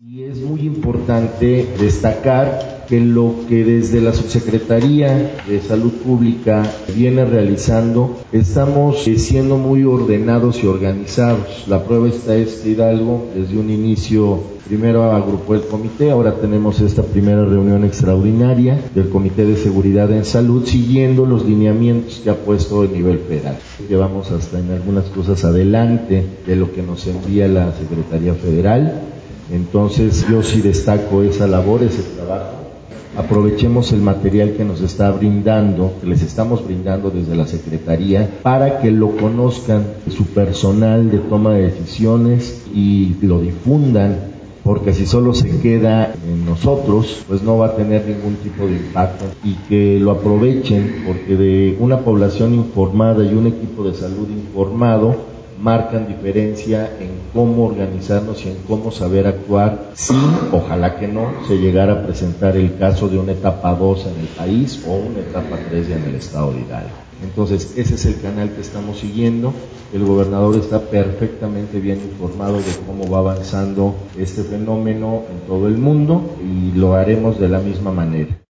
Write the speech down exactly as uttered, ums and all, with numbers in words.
Y es muy importante destacar que lo que desde la Subsecretaría de Salud Pública viene realizando, estamos siendo muy ordenados y organizados. La prueba está esta, Hidalgo, desde un inicio, primero agrupó el comité, ahora tenemos esta primera reunión extraordinaria del Comité de Seguridad en Salud, siguiendo los lineamientos que ha puesto el nivel federal. Llevamos hasta en algunas cosas adelante de lo que nos envía la Secretaría Federal. Entonces yo sí destaco esa labor, ese trabajo. Aprovechemos el material que nos está brindando, que les estamos brindando desde la Secretaría, para que lo conozcan su personal de toma de decisiones y lo difundan, porque si solo se queda en nosotros, pues no va a tener ningún tipo de impacto, y que lo aprovechen, porque de una población informada y un equipo de salud informado marcan diferencia en cómo organizarnos y en cómo saber actuar si, ojalá que no, se llegara a presentar el caso de una etapa dos en el país o una etapa tres ya en el estado de Hidalgo. Entonces, ese es el canal que estamos siguiendo. El gobernador está perfectamente bien informado de cómo va avanzando este fenómeno en todo el mundo y lo haremos de la misma manera.